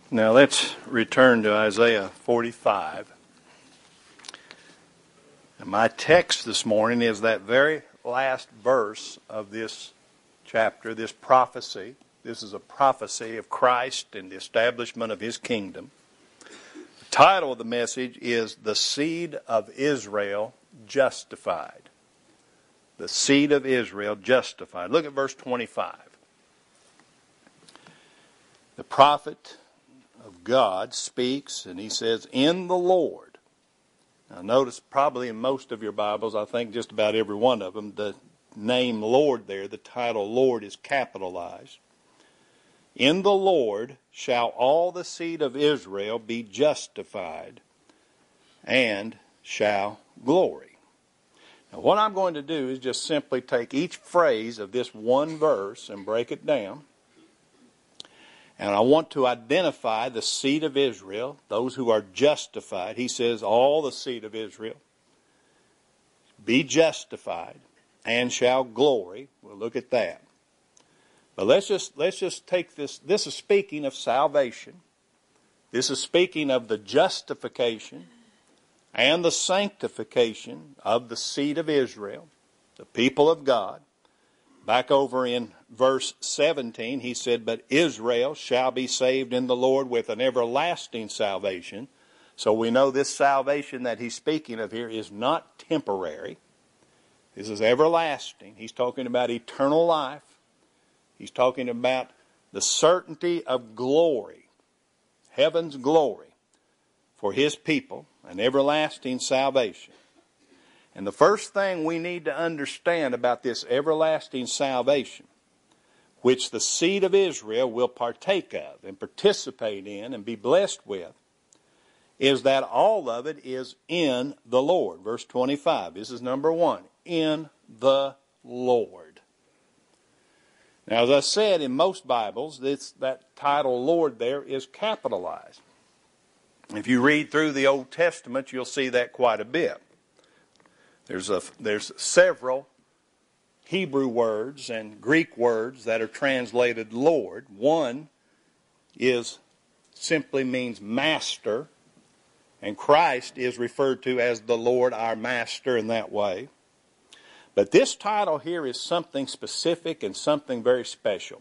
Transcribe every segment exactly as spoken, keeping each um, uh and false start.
Now let's return to Isaiah forty-five. And my text this morning is that very last verse of this chapter, this prophecy. This is a prophecy of Christ and the establishment of His kingdom. The title of the message is The Seed of Israel Justified. The Seed of Israel Justified. Look at verse twenty-five. The prophet of God speaks, and he says, in the Lord. Now notice probably in most of your Bibles, I think just about every one of them, the name Lord there, the title Lord is capitalized. In the Lord shall all the seed of Israel be justified and shall glory. Now what I'm going to do is just simply take each phrase of this one verse and break it down. And I want to identify the seed of Israel, those who are justified. He says all the seed of Israel be justified and shall glory. We'll look at that. But let's just let's just take this. This is speaking of salvation. This is speaking of the justification and the sanctification of the seed of Israel, the people of God. Back over in verse seventeen, he said, but Israel shall be saved in the Lord with an everlasting salvation. So we know this salvation that he's speaking of here is not temporary. This is everlasting. He's talking about eternal life. He's talking about the certainty of glory, heaven's glory for His people, an everlasting salvation. And the first thing we need to understand about this everlasting salvation, which the seed of Israel will partake of and participate in and be blessed with, is that all of it is in the Lord. Verse twenty-five, this is number one, in the Lord. Now, as I said, in most Bibles, this, that title Lord there is capitalized. If you read through the Old Testament, you'll see that quite a bit. There's a there's several Hebrew words and Greek words that are translated Lord. One is simply means master, and Christ is referred to as the Lord, our master, in that way. But this title here is something specific and something very special.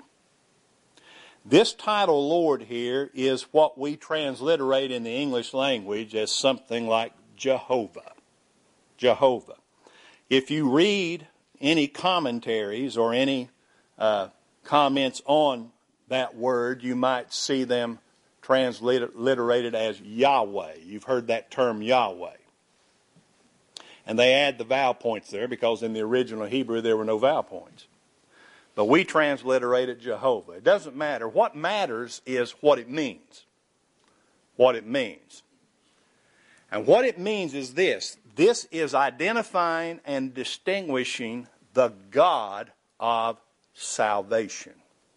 This title Lord here is what we transliterate in the English language as something like Jehovah. Jehovah. If you read any commentaries or any uh, comments on that word, you might see them transliterated as Yahweh. You've heard that term Yahweh. And they add the vowel points there because in the original Hebrew there were no vowel points. But we transliterate it Jehovah. It doesn't matter. What matters is what it means. What it means. And what it means is this. This is identifying and distinguishing the God of salvation.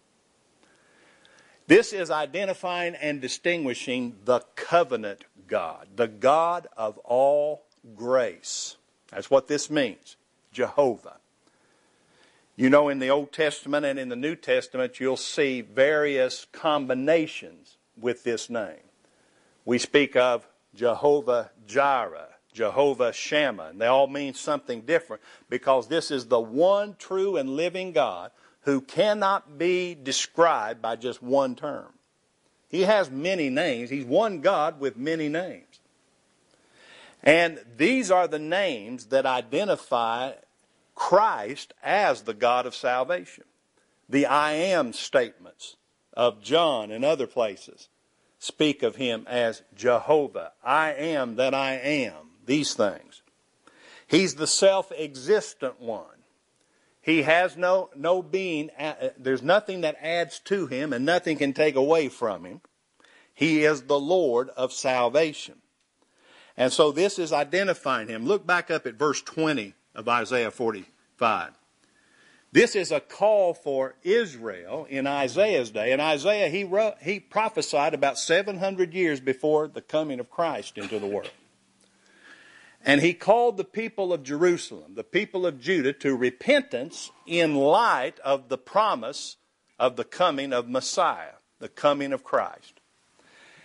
This is identifying and distinguishing the covenant God, the God of all grace. That's what this means, Jehovah. You know, in the Old Testament and in the New Testament, you'll see various combinations with this name. We speak of Jehovah Jireh, Jehovah Shammah, and they all mean something different because this is the one true and living God who cannot be described by just one term. He has many names. He's one God with many names. And these are the names that identify Christ as the God of salvation. The I am statements of John and other places speak of Him as Jehovah. I am that I am. These things. He's the self-existent one. He has no, no being. There's nothing that adds to Him and nothing can take away from Him. He is the Lord of salvation. And so this is identifying Him. Look back up at verse twenty of Isaiah forty-five. This is a call for Israel in Isaiah's day. And Isaiah, he, wrote, he prophesied about seven hundred years before the coming of Christ into the world. And he called the people of Jerusalem, the people of Judah, to repentance in light of the promise of the coming of Messiah, the coming of Christ.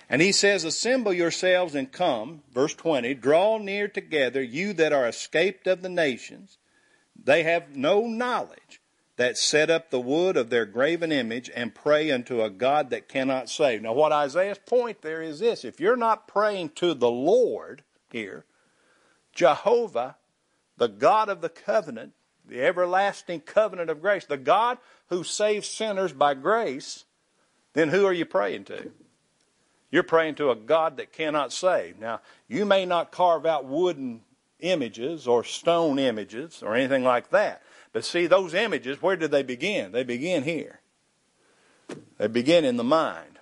And he says, assemble yourselves and come, verse twenty, draw near together, you that are escaped of the nations. They have no knowledge that set up the wood of their graven image and pray unto a God that cannot save. Now what Isaiah's point there is this: if you're not praying to the Lord here, Jehovah, the God of the covenant, the everlasting covenant of grace, the God who saves sinners by grace, then who are you praying to? You're praying to a God that cannot save. Now, you may not carve out wooden images or stone images or anything like that. But see, those images, where do they begin? They begin here. They begin in the mind.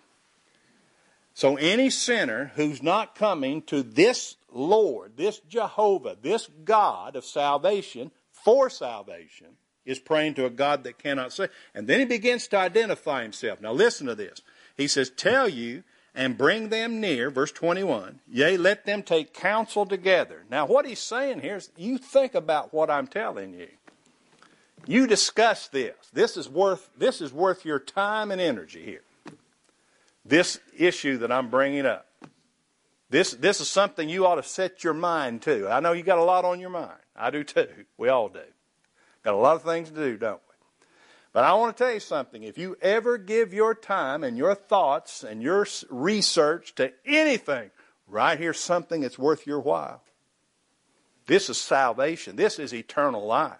So any sinner who's not coming to this Lord, this Jehovah, this God of salvation, for salvation, is praying to a God that cannot save. And then he begins to identify himself. Now listen to this. He says, tell you and bring them near, verse twenty-one, yea, let them take counsel together. Now what he's saying here is, you think about what I'm telling you. You discuss this. This is worth, this is worth your time and energy here. This issue that I'm bringing up. This, this is something you ought to set your mind to. I know you got a lot on your mind. I do too. We all do. Got a lot of things to do, don't we? But I want to tell you something. If you ever give your time and your thoughts and your research to anything, right here's something that's worth your while. This is salvation. This is eternal life.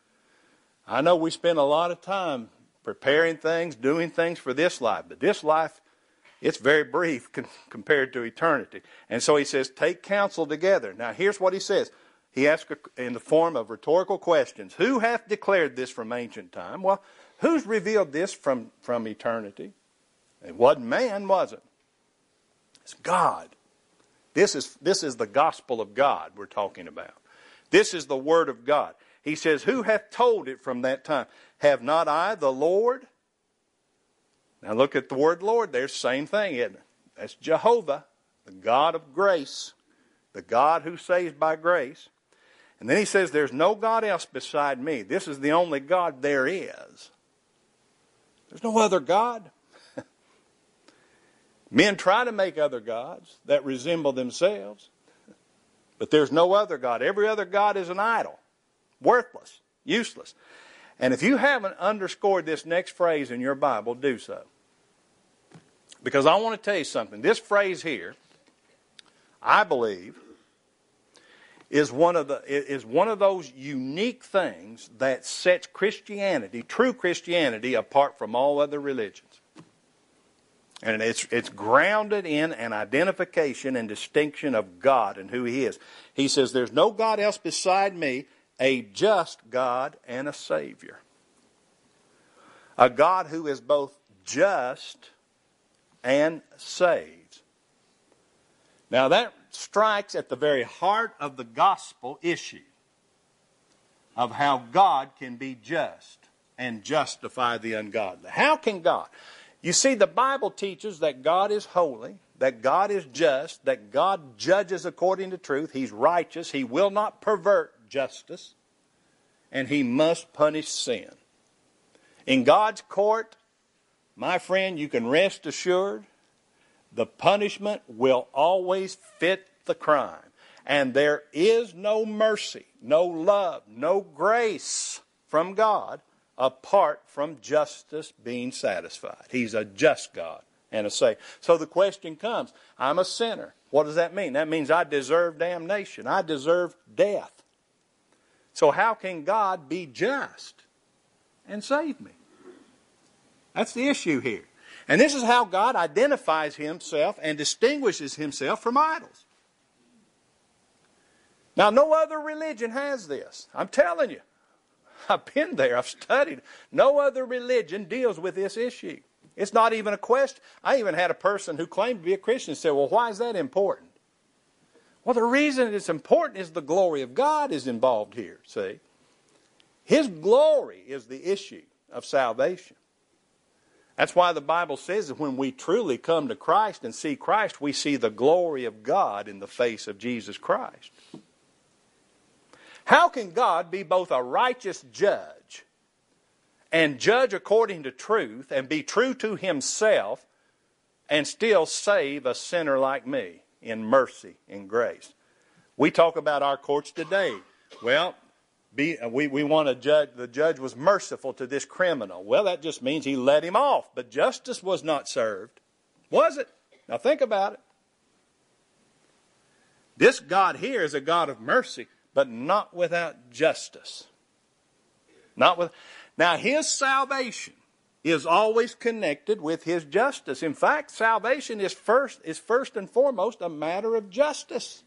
I know we spend a lot of time preparing things, doing things for this life. But this life, it's very brief con- compared to eternity. And so he says, take counsel together. Now here's what he says. He asks in the form of rhetorical questions. Who hath declared this from ancient time? Well, who's revealed this from, from eternity? It wasn't man, was it? It's God. This is, this is the gospel of God we're talking about. This is the word of God. He says, who hath told it from that time? Have not I the Lord? Now look at the word Lord there. Same thing, isn't it? That's Jehovah, the God of grace, the God who saves by grace. And then he says, there's no God else beside me. This is the only God there is. There's no other God. Men try to make other gods that resemble themselves. But there's no other God. Every other God is an idol. Worthless. Useless. And if you haven't underscored this next phrase in your Bible, do so. Because I want to tell you something. This phrase here, I believe, is one of the is one of those unique things that sets Christianity, true Christianity, apart from all other religions. And it's it's grounded in an identification and distinction of God and who He is. He says, there's no God else beside me, a just God and a Savior. A God who is both just and saves. Now that strikes at the very heart of the gospel issue of how God can be just and justify the ungodly. How can God? You see, the Bible teaches that God is holy, that God is just, that God judges according to truth. He's righteous. He will not pervert justice, and He must punish sin. In God's court, my friend, you can rest assured the punishment will always fit the crime. And there is no mercy, no love, no grace from God apart from justice being satisfied. He's a just God and a Savior. So the question comes, I'm a sinner. What does that mean? That means I deserve damnation. I deserve death. So how can God be just and save me? That's the issue here. And this is how God identifies Himself and distinguishes Himself from idols. Now, no other religion has this. I'm telling you. I've been there. I've studied. No other religion deals with this issue. It's not even a question. I even had a person who claimed to be a Christian say, well, why is that important? Well, the reason it's important is the glory of God is involved here, see. His glory is the issue of salvation. That's why the Bible says that when we truly come to Christ and see Christ, we see the glory of God in the face of Jesus Christ. How can God be both a righteous judge and judge according to truth and be true to Himself and still save a sinner like me in mercy and grace. We talk about our courts today. Well, be, we, we want to judge, the judge was merciful to this criminal. Well, that just means he let him off. But justice was not served. Was it? Now think about it. This God here is a God of mercy, but not without justice. Not with. Now, his salvation is always connected with his justice. In fact, salvation is first, is first and foremost a matter of justice.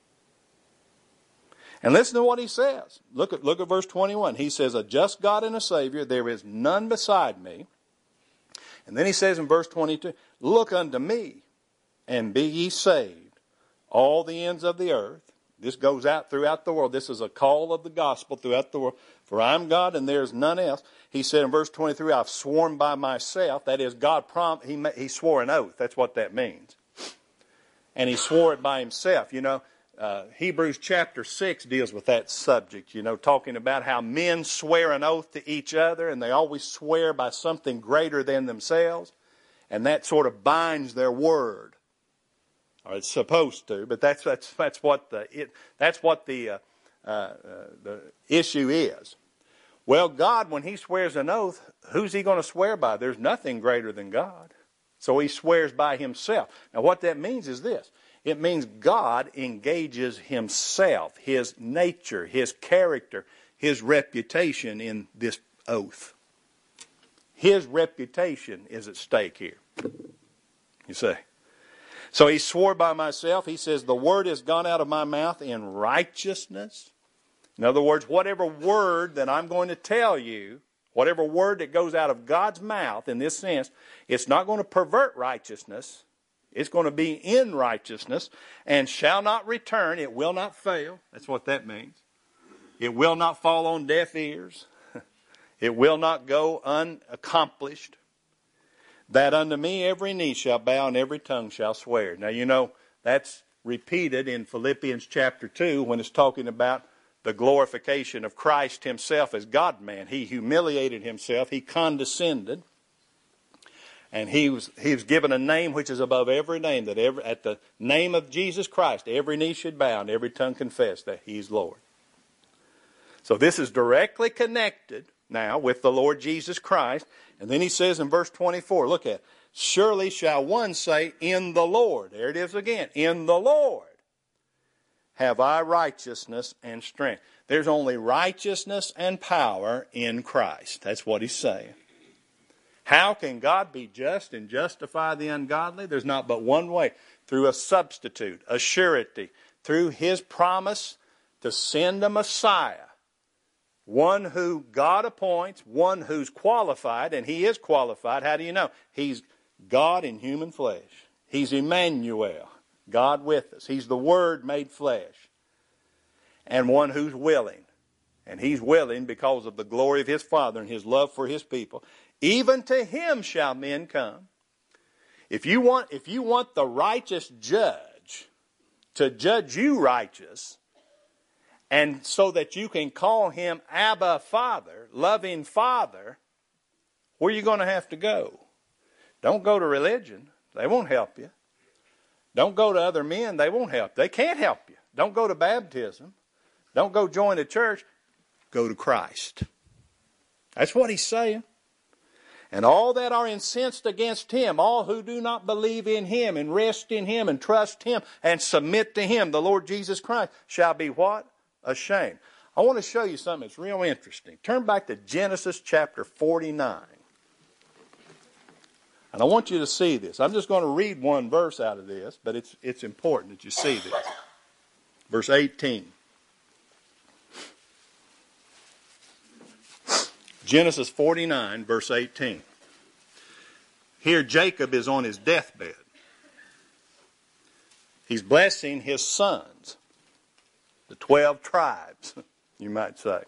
And listen to what he says. Look at, look at verse twenty-one. He says, a just God and a Savior, there is none beside me. And then he says in verse twenty-two, look unto me, and be ye saved, all the ends of the earth. This goes out throughout the world. This is a call of the gospel throughout the world. For I am God and there is none else. He said in verse twenty-three, I've sworn by myself. That is, God prom- he, he swore an oath. That's what that means. And he swore it by himself. You know, uh, Hebrews chapter six deals with that subject, you know, talking about how men swear an oath to each other and they always swear by something greater than themselves. And that sort of binds their word. Or it's supposed to, but that's that's that's what the it, that's what the uh, uh, uh, the issue is. Well, God, when He swears an oath, who's He going to swear by? There's nothing greater than God, so He swears by Himself. Now, what that means is this: it means God engages Himself, His nature, His character, His reputation in this oath. His reputation is at stake here. You see. So he swore by myself. He says, the word has gone out of my mouth in righteousness. In other words, whatever word that I'm going to tell you, whatever word that goes out of God's mouth in this sense, it's not going to pervert righteousness. It's going to be in righteousness and shall not return. It will not fail. That's what that means. It will not fall on deaf ears. It will not go unaccomplished. That unto me every knee shall bow and every tongue shall swear. Now, you know, that's repeated in Philippians chapter two when it's talking about the glorification of Christ Himself as God-man. He humiliated Himself. He condescended. And he was, he was given a name which is above every name, that every, at the name of Jesus Christ, every knee should bow and every tongue confess that He's Lord. So this is directly connected now with the Lord Jesus Christ. And then he says in verse twenty-four, look at it. Surely shall one say, in the Lord. There it is again. In the Lord have I righteousness and strength. There's only righteousness and power in Christ. That's what he's saying. How can God be just and justify the ungodly? There's not but one way. Through a substitute, a surety, through His promise to send a Messiah. One who God appoints, one who's qualified, and He is qualified. How do you know? He's God in human flesh. He's Emmanuel, God with us. He's the Word made flesh. And one who's willing. And He's willing because of the glory of His Father and His love for His people. Even to Him shall men come. If you want, if you want the righteous judge to judge you righteous, and so that you can call Him Abba Father, loving Father, where are you going to have to go? Don't go to religion. They won't help you. Don't go to other men. They won't help. They can't help you. Don't go to baptism. Don't go join a church. Go to Christ. That's what he's saying. And all that are incensed against Him, all who do not believe in Him and rest in Him and trust Him and submit to Him, the Lord Jesus Christ, shall be what? Ashamed. I want to show you something that's real interesting. Turn back to Genesis chapter forty-nine. And I want you to see this. I'm just going to read one verse out of this, but it's, it's important that you see this. Verse eighteen. Genesis forty-nine, verse eighteen. Here Jacob is on his deathbed. He's blessing his sons. The twelve tribes, you might say.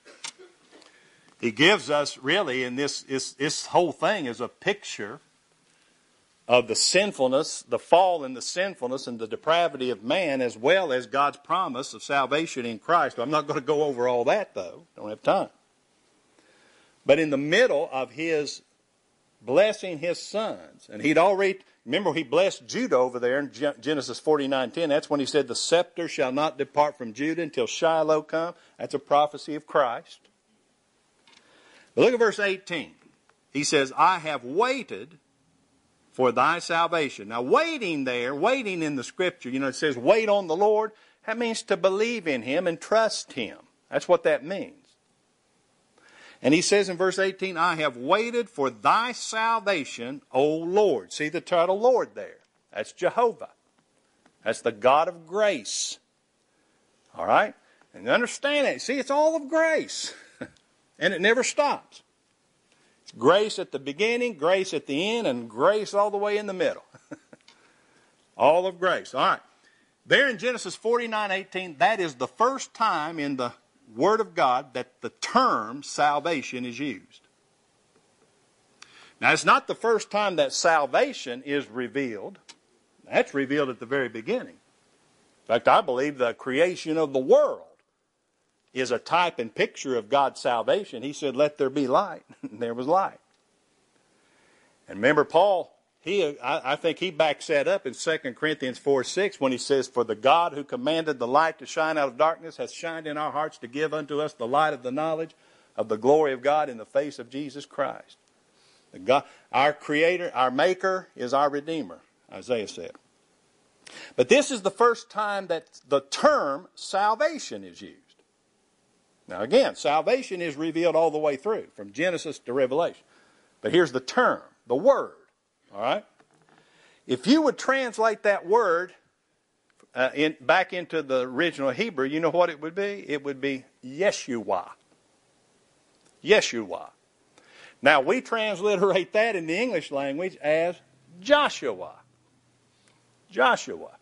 He gives us, really, in this, this, this whole thing is a picture of the sinfulness, the fall and the sinfulness and the depravity of man, as well as God's promise of salvation in Christ. I'm not going to go over all that, though. Don't have time. But in the middle of his blessing his sons. And he'd already, remember he blessed Judah over there in Genesis forty-nine ten. That's when he said, the scepter shall not depart from Judah until Shiloh come. That's a prophecy of Christ. But look at verse eighteen. He says, I have waited for thy salvation. Now waiting there, waiting in the scripture, you know, it says wait on the Lord. That means to believe in him and trust him. That's what that means. And he says in verse eighteen, I have waited for thy salvation, O Lord. See the title Lord there. That's Jehovah. That's the God of grace. All right? And understand it. See, it's all of grace. And it never stops. It's grace at the beginning, grace at the end, and grace all the way in the middle. All of grace. All right. There in Genesis forty-nine eighteen, that is the first time in the Word of God that the term salvation is used. Now, it's not the first time that salvation is revealed. That's revealed at the very beginning. In fact, I believe the creation of the world is a type and picture of God's salvation. He said, let there be light. And there was light. And remember, Paul, he, I, I think he backs that up in Second Corinthians four six when he says, for the God who commanded the light to shine out of darkness hath shined in our hearts to give unto us the light of the knowledge of the glory of God in the face of Jesus Christ. The God, our Creator, our Maker is our Redeemer, Isaiah said. But this is the first time that the term salvation is used. Now again, salvation is revealed all the way through, from Genesis to Revelation. But here's the term, the word. All right? If you would translate that word uh, in, back into the original Hebrew, you know what it would be? It would be Yeshua. Yeshua. Now we transliterate that in the English language as Joshua. Joshua.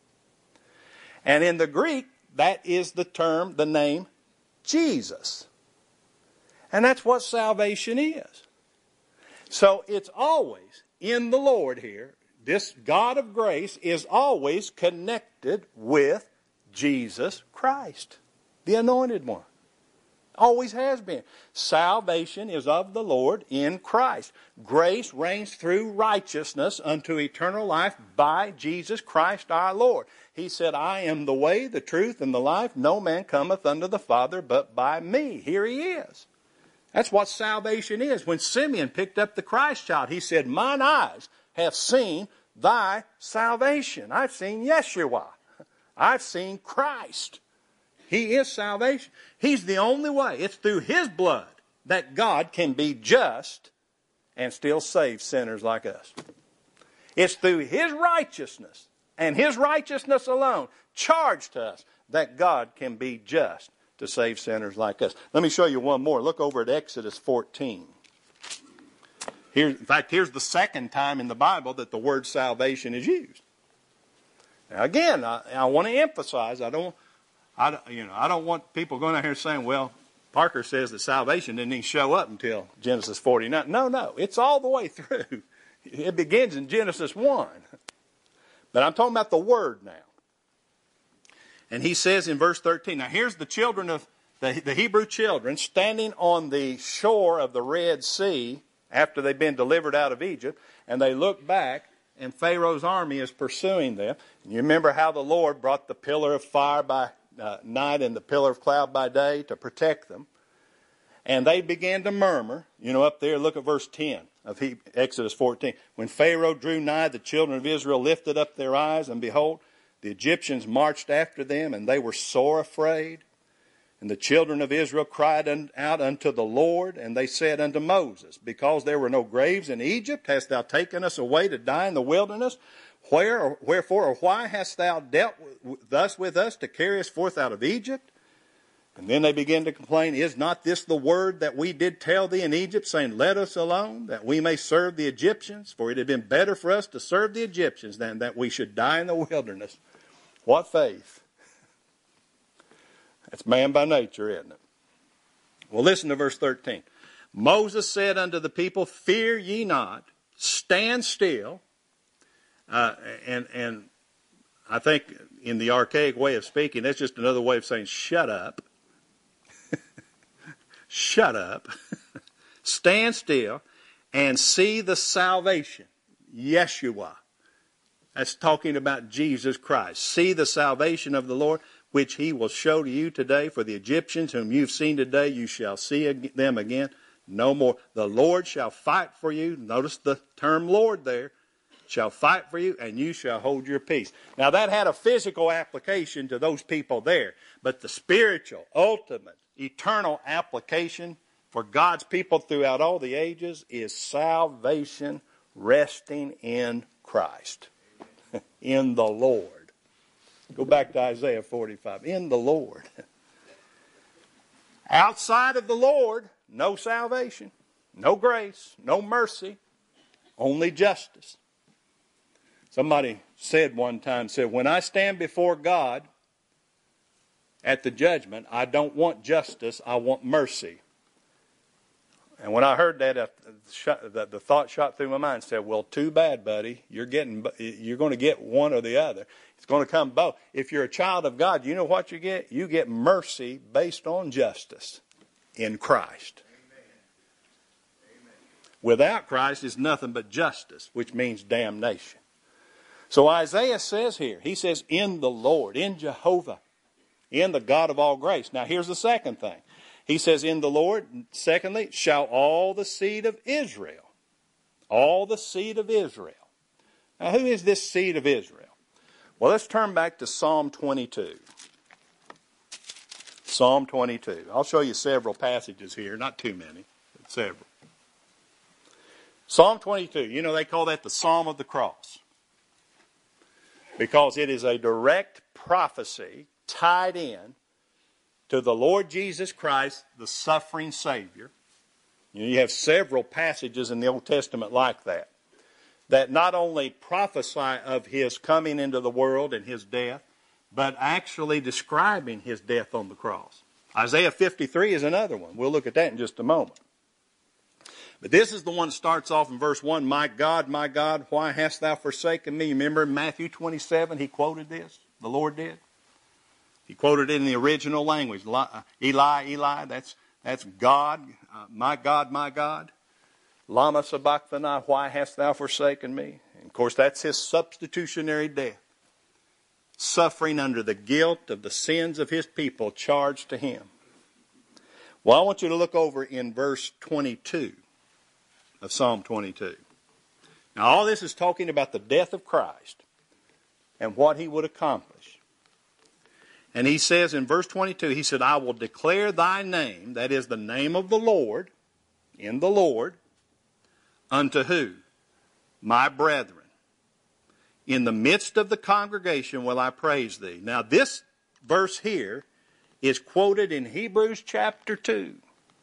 And in the Greek, that is the term, the name Jesus. And that's what salvation is. So it's always in the Lord here. This God of grace is always connected with Jesus Christ, the Anointed One. Always has been. Salvation is of the Lord in Christ. Grace reigns through righteousness unto eternal life by Jesus Christ our Lord. He said, I am the way, the truth, and the life. No man cometh unto the Father but by me. Here he is. That's what salvation is. When Simeon picked up the Christ child, he said, mine eyes have seen thy salvation. I've seen Yeshua. I've seen Christ. He is salvation. He's the only way. It's through his blood that God can be just and still save sinners like us. It's through his righteousness and his righteousness alone charged to us that God can be just to save sinners like us. Let me show you one more. Look over at Exodus fourteen. Here, in fact, here's the second time in the Bible that the word salvation is used. Now again, I, I want to emphasize, I don't I, you know, I don't want people going out here saying, well, Parker says that salvation didn't even show up until Genesis forty-nine. No, no, it's all the way through. It begins in Genesis one. But I'm talking about the Word now. And he says in verse thirteen, now here's the children of, the, the Hebrew children standing on the shore of the Red Sea after they've been delivered out of Egypt, and they look back, and Pharaoh's army is pursuing them. And you remember how the Lord brought the pillar of fire by Uh, night and the pillar of cloud by day to protect them. And they began to murmur. You know, up there, look at verse ten of Exodus fourteen. When Pharaoh drew nigh, the children of Israel lifted up their eyes, and behold, the Egyptians marched after them, and they were sore afraid. And the children of Israel cried out unto the Lord, and they said unto Moses, because there were no graves in Egypt, hast thou taken us away to die in the wilderness? Where, or wherefore, or why hast thou dealt thus with us to carry us forth out of Egypt? And then they begin to complain, is not this the word that we did tell thee in Egypt, saying, let us alone, that we may serve the Egyptians? For it had been better for us to serve the Egyptians than that we should die in the wilderness. What faith? That's man by nature, isn't it? Well, listen to verse thirteen. Moses said unto the people, fear ye not, stand still. Uh, and and I think in the archaic way of speaking, that's just another way of saying shut up. Shut up. Stand still and see the salvation, Yeshua. That's talking about Jesus Christ. See the salvation of the Lord, which he will show to you today. For the Egyptians whom you've seen today, you shall see them again no more. The Lord shall fight for you. Notice the term Lord there. Shall fight for you, and you shall hold your peace. Now that had a physical application to those people there, but the spiritual, ultimate, eternal application for God's people throughout all the ages is salvation resting in Christ, in the Lord. Go back to Isaiah forty-five. In the Lord. Outside of the Lord, no salvation, no grace, no mercy, only justice. Somebody said one time, said, when I stand before God at the judgment, I don't want justice, I want mercy. And when I heard that, the thought shot through my mind, said, well, too bad, buddy. You're getting, you're going to get one or the other. It's going to come both. If you're a child of God, you know what you get? You get mercy based on justice in Christ. Amen. Amen. Without Christ is nothing but justice, which means damnation. So Isaiah says here, he says, in the Lord, in Jehovah, in the God of all grace. Now here's the second thing. He says, in the Lord, secondly, shall all the seed of Israel. All the seed of Israel. Now who is this seed of Israel? Well, let's turn back to Psalm twenty-two. Psalm twenty-two. I'll show you several passages here, not too many, but several. Psalm twenty-two, you know they call that the Psalm of the Cross. Because it is a direct prophecy tied in to the Lord Jesus Christ, the suffering Savior. You know, you have several passages in the Old Testament like that, that not only prophesy of his coming into the world and his death, but actually describing his death on the cross. Isaiah fifty-three is another one. We'll look at that in just a moment. But this is the one that starts off in verse one, my God, my God, why hast thou forsaken me? Remember in Matthew twenty-seven, he quoted this, the Lord did. He quoted it in the original language. Eli, Eli, that's, that's God, uh, my God, my God. Lama sabachthani, why hast thou forsaken me? And of course, that's his substitutionary death. Suffering under the guilt of the sins of his people charged to him. Well, I want you to look over in verse twenty-two. Of Psalm twenty-two. Now all this is talking about the death of Christ and what he would accomplish. And he says in verse twenty-two, he said, I will declare thy name, that is the name of the Lord, in the Lord, unto who? My brethren. In the midst of the congregation will I praise thee. Now this verse here is quoted in Hebrews chapter two.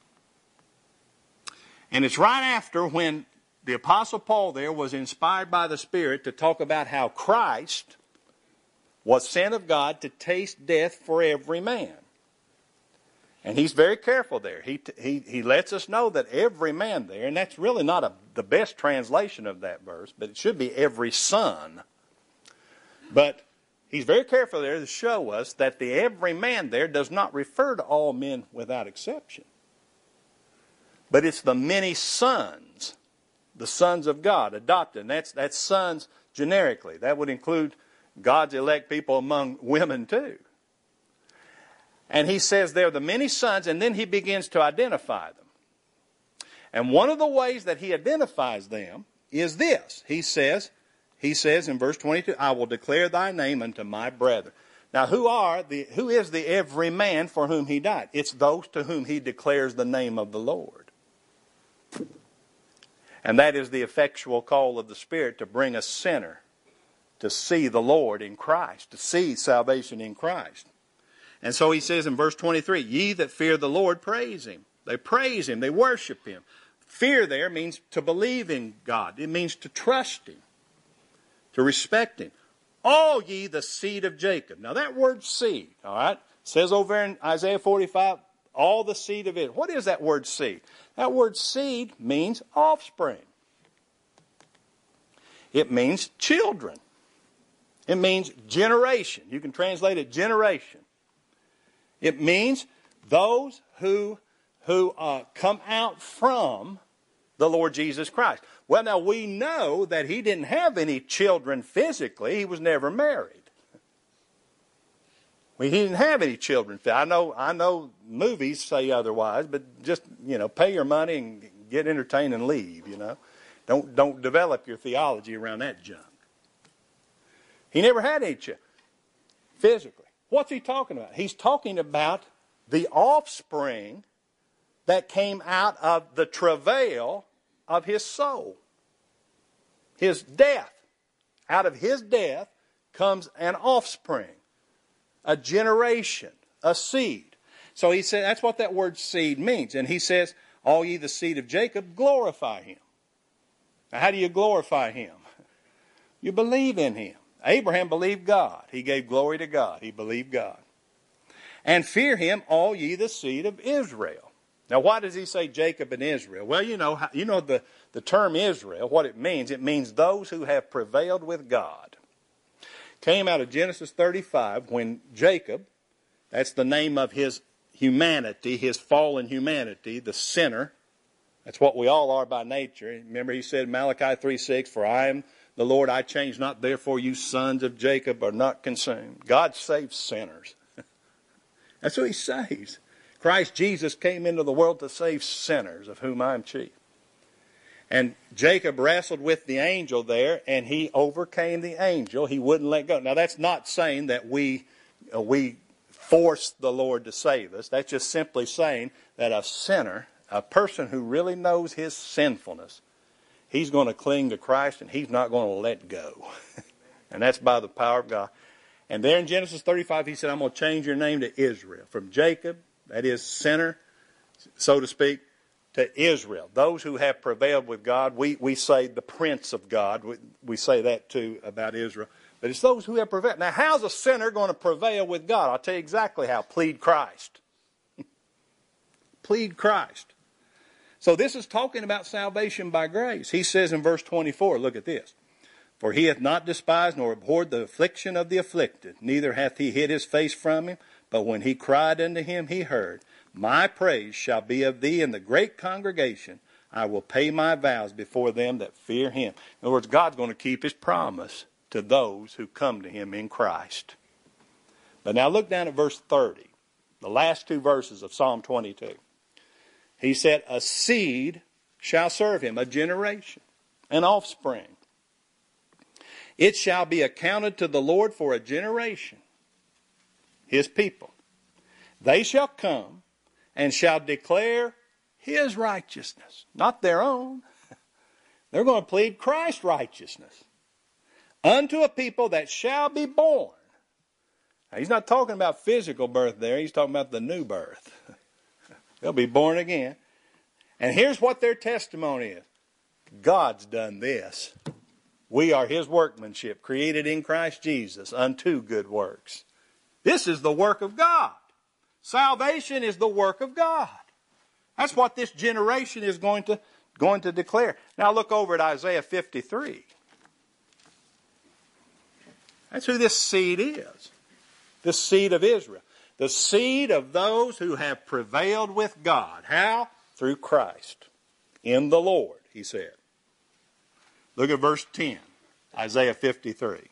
And it's right after when the Apostle Paul there was inspired by the Spirit to talk about how Christ was sent of God to taste death for every man. And he's very careful there. He, he, he lets us know that every man there, and that's really not a, the best translation of that verse, but it should be every son. But he's very careful there to show us that the every man there does not refer to all men without exception. But it's the many sons, the sons of God, adopted. And that's, that's sons generically. That would include God's elect people among women too. And he says they're the many sons, and then he begins to identify them. And one of the ways that he identifies them is this. He says, he says in verse twenty-two, I will declare thy name unto my brethren. Now who are the, who is the every man for whom he died? It's those to whom he declares the name of the Lord. And that is the effectual call of the Spirit to bring a sinner to see the Lord in Christ, to see salvation in Christ. And so he says in verse twenty-three, ye that fear the Lord, praise him. They praise him, they worship him. Fear there means to believe in God. It means to trust him, to respect him. All ye the seed of Jacob. Now that word seed, all right, says over in Isaiah forty-five, all the seed of Israel. What is that word seed? That word seed means offspring. It means children. It means generation. You can translate it generation. It means those who, who uh, come out from the Lord Jesus Christ. Well, now we know that he didn't have any children physically. He was never married. Well, he didn't have any children. I know, I know movies say otherwise, but just, you know, pay your money and get entertained and leave, you know. Don't, don't develop your theology around that junk. He never had any children physically. What's he talking about? He's talking about the offspring that came out of the travail of his soul. His death. Out of his death comes an offspring, a generation, a seed. So he said, that's what that word seed means. And he says, all ye the seed of Jacob, glorify him. Now, how do you glorify him? You believe in him. Abraham believed God. He gave glory to God. He believed God. And fear him, all ye the seed of Israel. Now, why does he say Jacob and Israel? Well, you know, you know the, the term Israel, what it means. It means those who have prevailed with God. Came out of Genesis thirty-five when Jacob, that's the name of his humanity, his fallen humanity, the sinner. That's what we all are by nature. Remember he said in Malachi three six, for I am the Lord, I change not, therefore you sons of Jacob are not consumed. God saves sinners. That's who he saves. Christ Jesus came into the world to save sinners, of whom I am chief. And Jacob wrestled with the angel there, and he overcame the angel. He wouldn't let go. Now, that's not saying that we, uh, we forced the Lord to save us. That's just simply saying that a sinner, a person who really knows his sinfulness, he's going to cling to Christ, and he's not going to let go. And that's by the power of God. And there in Genesis thirty-five, he said, I'm going to change your name to Israel. From Jacob, that is sinner, so to speak, to Israel. Those who have prevailed with God, we, we say the Prince of God. We, we say that too about Israel. But it's those who have prevailed. Now, how's a sinner going to prevail with God? I'll tell you exactly how. Plead Christ. Plead Christ. So this is talking about salvation by grace. He says in verse twenty-four, look at this. For he hath not despised nor abhorred the affliction of the afflicted, neither hath he hid his face from him, but when he cried unto him, he heard. My praise shall be of thee in the great congregation. I will pay my vows before them that fear him. In other words, God's going to keep his promise to those who come to him in Christ. But now look down at verse thirty, the last two verses of Psalm twenty-two. He said, a seed shall serve him, a generation, an offspring. It shall be accounted to the Lord for a generation, his people. They shall come and shall declare his righteousness, not their own. They're going to plead Christ's righteousness unto a people that shall be born. Now, he's not talking about physical birth there. He's talking about the new birth. They'll be born again. And here's what their testimony is. God's done this. We are his workmanship, created in Christ Jesus unto good works. This is the work of God. Salvation is the work of God. That's what this generation is going to, going to declare. Now look over at Isaiah fifty-three. That's who this seed is. The seed of Israel. The seed of those who have prevailed with God. How? Through Christ. In the Lord, he said. Look at verse ten, Isaiah fifty-three.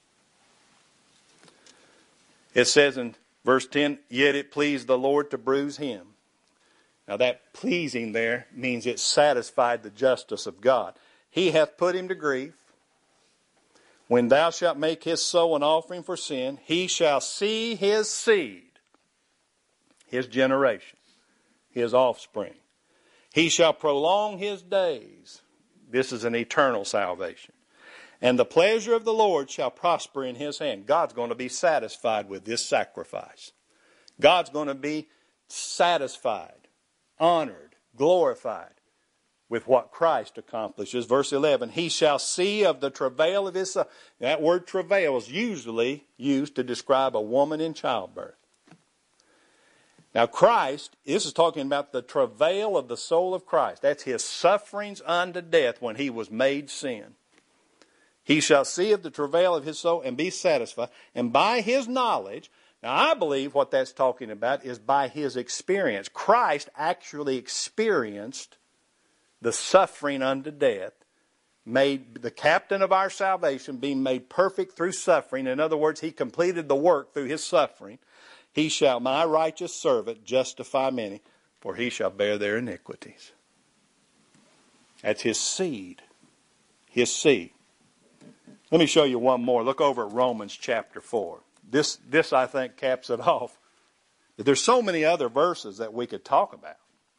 It says in verse ten, yet it pleased the Lord to bruise him. Now that pleasing there means it satisfied the justice of God. He hath put him to grief. When thou shalt make his soul an offering for sin, he shall see his seed, his generation, his offspring. He shall prolong his days. This is an eternal salvation. And the pleasure of the Lord shall prosper in his hand. God's going to be satisfied with this sacrifice. God's going to be satisfied, honored, glorified with what Christ accomplishes. Verse eleven, he shall see of the travail of his son. That word travail is usually used to describe a woman in childbirth. Now Christ, this is talking about the travail of the soul of Christ. That's his sufferings unto death when he was made sin. He shall see of the travail of his soul and be satisfied. And by his knowledge, now I believe what that's talking about is by his experience. Christ actually experienced the suffering unto death, made the captain of our salvation, being made perfect through suffering. In other words, he completed the work through his suffering. He shall, my righteous servant, justify many, for he shall bear their iniquities. That's his seed. His seed. Let me show you one more. Look over at Romans chapter four. This, this I think, caps it off. But there's so many other verses that we could talk about.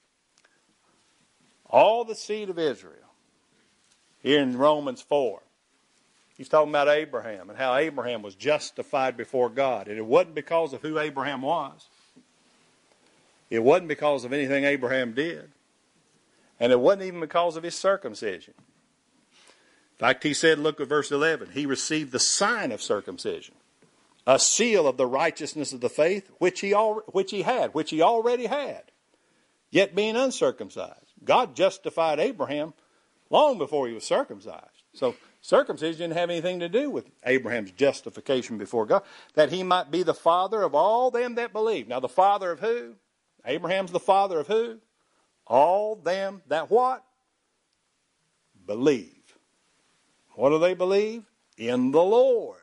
All the seed of Israel. Here in Romans four. He's talking about Abraham and how Abraham was justified before God. And it wasn't because of who Abraham was. It wasn't because of anything Abraham did. And it wasn't even because of his circumcision. In fact, he said, look at verse eleven. He received the sign of circumcision, a seal of the righteousness of the faith, which he, al- which he had, which he already had, yet being uncircumcised. God justified Abraham long before he was circumcised. So circumcision didn't have anything to do with Abraham's justification before God. That he might be the father of all them that believe. Now the father of who? Abraham's the father of who? All them that what? Believe. What do they believe? In the Lord.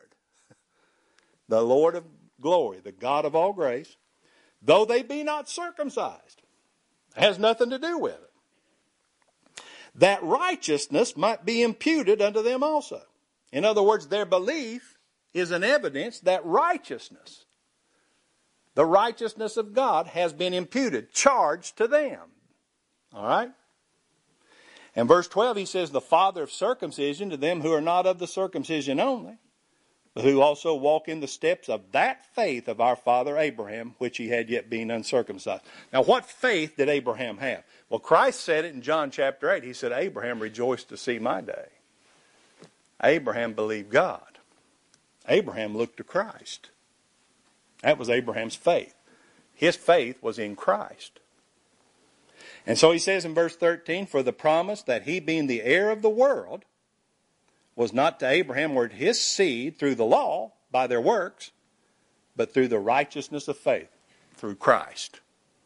The Lord of glory, the God of all grace. Though they be not circumcised. It has nothing to do with it. That righteousness might be imputed unto them also. In other words, their belief is an evidence that righteousness, the righteousness of God, has been imputed, charged to them. All right? And verse twelve, he says, the father of circumcision to them who are not of the circumcision only, but who also walk in the steps of that faith of our father Abraham, which he had yet been uncircumcised. Now, what faith did Abraham have? Well, Christ said it in John chapter eight. He said, Abraham rejoiced to see my day. Abraham believed God. Abraham looked to Christ. That was Abraham's faith. His faith was in Christ. And so he says in verse thirteen, for the promise that he being the heir of the world was not to Abraham or to his seed through the law by their works, but through the righteousness of faith, through Christ.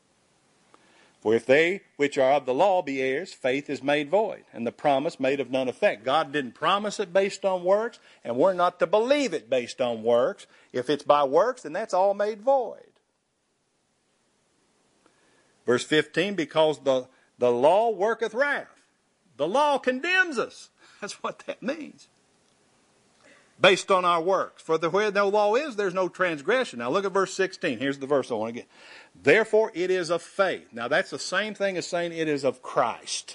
For if they which are of the law be heirs, faith is made void, and the promise made of none effect. God didn't promise it based on works, and we're not to believe it based on works. If it's by works, then that's all made void. Verse fifteen, because the, the law worketh wrath. The law condemns us. That's what that means. Based on our works. For the, where no law is, there's no transgression. Now look at verse sixteen. Here's the verse I want to get. Therefore it is of faith. Now that's the same thing as saying it is of Christ.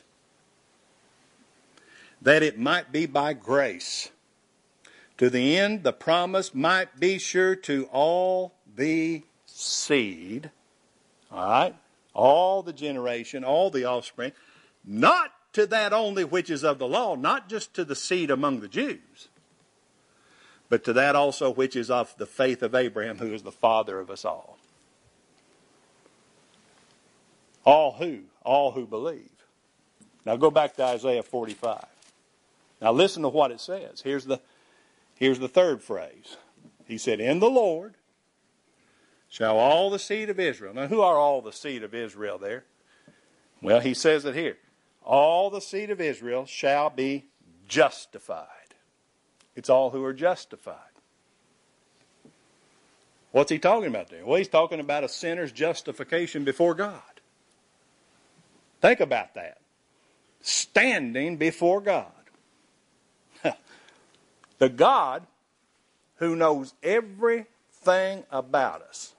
That it might be by grace. To the end the promise might be sure to all the seed. All right? All the generation, all the offspring. Not to that only which is of the law, not just to the seed among the Jews, but to that also which is of the faith of Abraham, who is the father of us all. All who? All who believe. Now go back to Isaiah forty-five. Now listen to what it says. Here's the, here's the third phrase. He said, in the Lord shall all the seed of Israel. Now who are all the seed of Israel there? Well, he says it here. All the seed of Israel shall be justified. It's all who are justified. What's he talking about there? Well, he's talking about a sinner's justification before God. Think about that. Standing before God. The God who knows everything about us.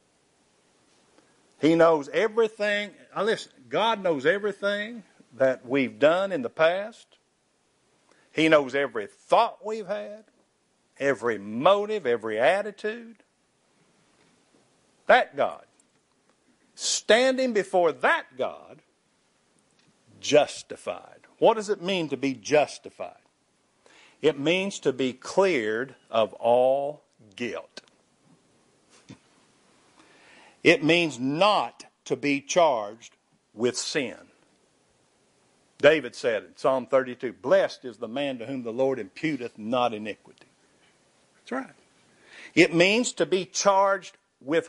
He knows everything. Now listen, God knows everything that we've done in the past. He knows every thought we've had, every motive, every attitude. That God. Standing before that God, justified. What does it mean to be justified? It means to be cleared of all guilt. It means not to be charged with sin. David said in Psalm thirty-two, blessed is the man to whom the Lord imputeth not iniquity. That's right. It means to be charged with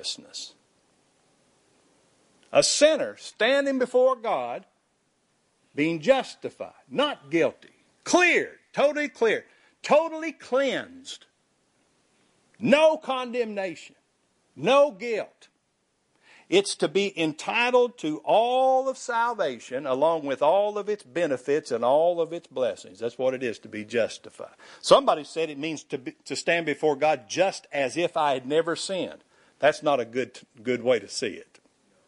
righteousness. A sinner standing before God, being justified, not guilty, cleared, totally cleared, totally cleansed. No condemnation, no guilt. It's to be entitled to all of salvation along with all of its benefits and all of its blessings. That's what it is to be justified. Somebody said it means to be, to stand before God just as if I had never sinned. That's not a good, good way to see it.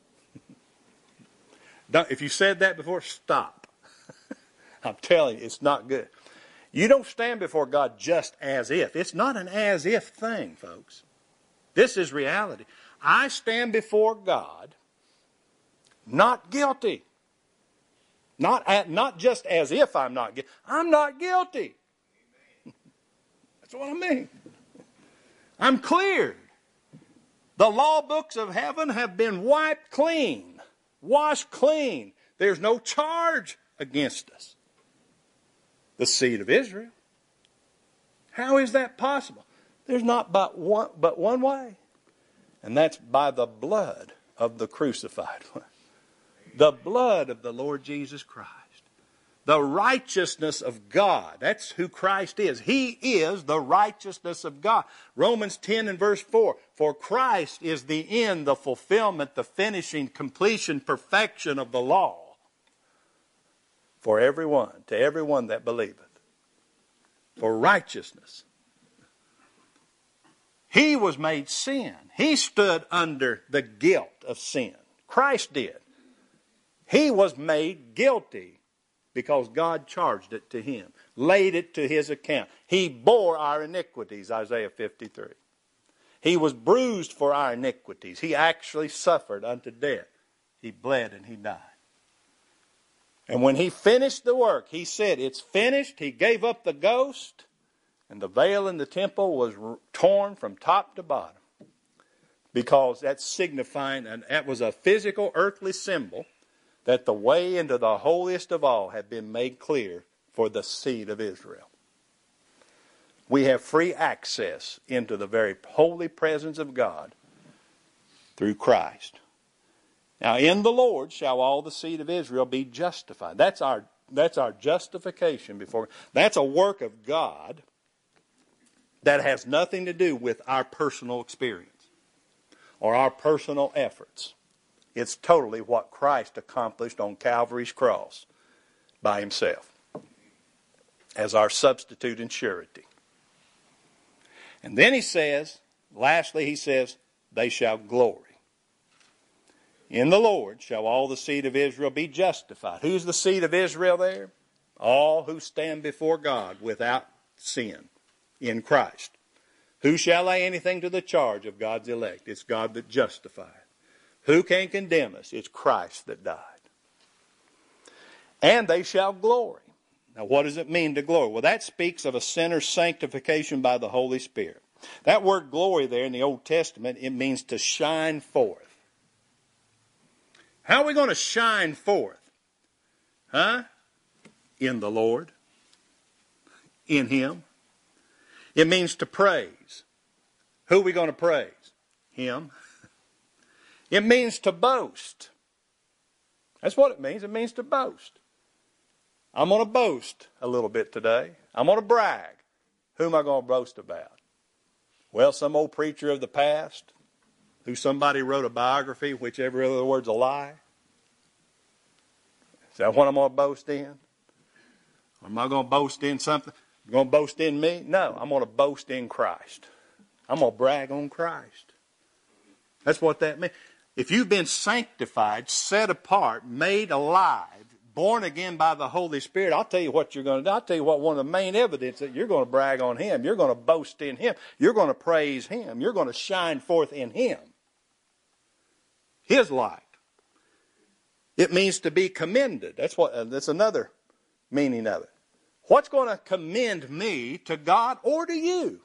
Don't, if you said that before, stop. I'm telling you, it's not good. You don't stand before God just as if. It's not an as if thing, folks. This is reality. I stand before God not guilty. Not, at, not just as if I'm not guilty. I'm not guilty. That's what I mean. I'm cleared. The law books of heaven have been wiped clean, washed clean. There's no charge against us. The seed of Israel. How is that possible? There's not but one, but one way. And that's by the blood of the crucified one. The blood of the Lord Jesus Christ. The righteousness of God. That's who Christ is. He is the righteousness of God. Romans ten and verse four. For Christ is the end, the fulfillment, the finishing, completion, perfection of the law. For everyone, to everyone that believeth. For righteousness. He was made sin. He stood under the guilt of sin. Christ did. He was made guilty because God charged it to him, laid it to his account. He bore our iniquities, Isaiah fifty-three. He was bruised for our iniquities. He actually suffered unto death. He bled and he died. And when he finished the work, he said, it's finished. He gave up the ghost. And the veil in the temple was torn from top to bottom. Because that's signifying, and that was a physical earthly symbol, that the way into the holiest of all had been made clear for the seed of Israel. We have free access into the very holy presence of God through Christ. Now in the Lord shall all the seed of Israel be justified. That's our, that's our justification before. That's a work of God that has nothing to do with our personal experience or our personal efforts. It's totally what Christ accomplished on Calvary's cross by himself as our substitute and surety. And then he says, lastly he says, they shall glory. In the Lord shall all the seed of Israel be justified. Who's the seed of Israel there? All who stand before God without sin. In Christ. Who shall lay anything to the charge of God's elect? It's God that justifieth. Who can condemn us? It's Christ that died. And they shall glory. Now what does it mean to glory? Well, that speaks of a sinner's sanctification by the Holy Spirit. That word glory there in the Old Testament, it means to shine forth. How are we going to shine forth? Huh? In the Lord. In Him. It means to praise. Who are we going to praise? Him. It means to boast. That's what it means. It means to boast. I'm going to boast a little bit today. I'm going to brag. Who am I going to boast about? Well, some old preacher of the past who somebody wrote a biography, which every other word's a lie. Is that what I'm going to boast in? Or am I going to boast in something? You going to boast in me? No, I'm going to boast in Christ. I'm going to brag on Christ. That's what that means. If you've been sanctified, set apart, made alive, born again by the Holy Spirit, I'll tell you what you're going to do. I'll tell you what one of the main evidence that you're going to brag on Him. You're going to boast in Him. You're going to praise Him. You're going to shine forth in Him. His light. It means to be commended. That's what. Uh, that's another meaning of it. What's going to commend me to God or to you?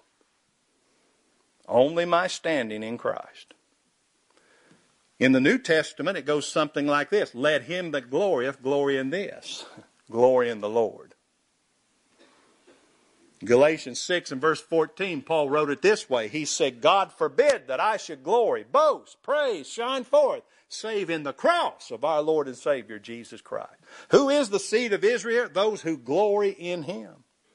Only my standing in Christ. In the New Testament, it goes something like this. Let him that glorieth glory in this. Glory in the Lord. Galatians six and verse fourteen, Paul wrote it this way. He said, God forbid that I should glory, boast, praise, shine forth, save in the cross of our Lord and Savior Jesus Christ. Who is the seed of Israel? Those who glory in him.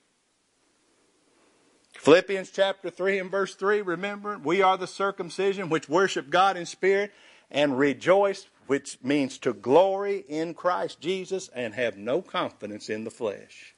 Philippians chapter three and verse three, remember, we are the circumcision which worship God in spirit and rejoice, which means to glory in Christ Jesus and have no confidence in the flesh.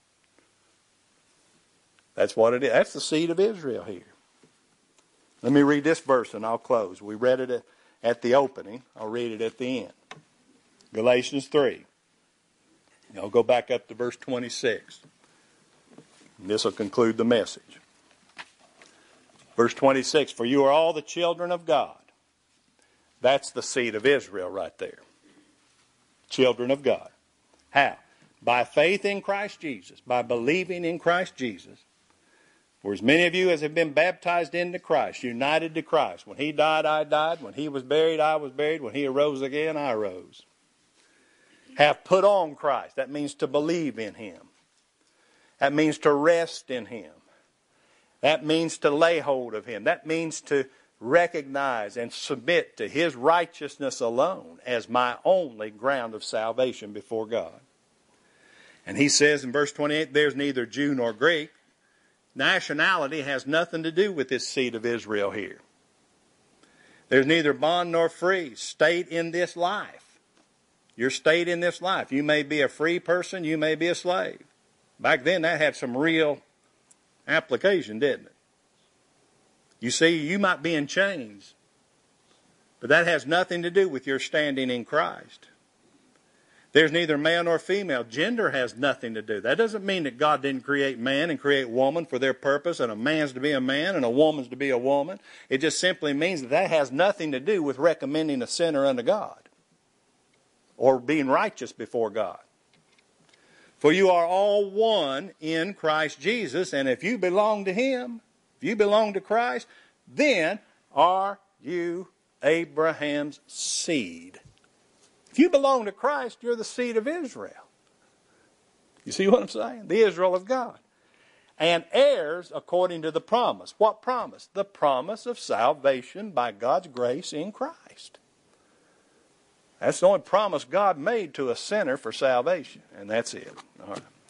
That's what it is. That's the seed of Israel here. Let me read this verse and I'll close. We read it at the opening. I'll read it at the end. Galatians three. I'll go back up to verse twenty-six. And this will conclude the message. Verse twenty-six, for you are all the children of God. That's the seed of Israel right there. Children of God. How? By faith in Christ Jesus. By believing in Christ Jesus. For as many of you as have been baptized into Christ, united to Christ. When he died, I died. When he was buried, I was buried. When he arose again, I arose. Have put on Christ. That means to believe in him. That means to rest in him. That means to lay hold of him. That means to recognize and submit to his righteousness alone as my only ground of salvation before God. And he says in verse twenty-eight, there's neither Jew nor Greek. Nationality has nothing to do with this seed of Israel here. There's neither bond nor free. State in this life. Your state in this life. You may be a free person. You may be a slave. Back then that had some real application, didn't it? You see, you might be in chains. But that has nothing to do with your standing in Christ. There's neither male nor female. Gender has nothing to do. That doesn't mean that God didn't create man and create woman for their purpose, and a man's to be a man and a woman's to be a woman. It just simply means that that has nothing to do with recommending a sinner unto God or being righteous before God. For you are all one in Christ Jesus, and if you belong to him, if you belong to Christ, then are you Abraham's seed. If you belong to Christ, you're the seed of Israel. You see what I'm saying? The Israel of God. And heirs according to the promise. What promise? The promise of salvation by God's grace in Christ. That's the only promise God made to a sinner for salvation. And that's it. All right.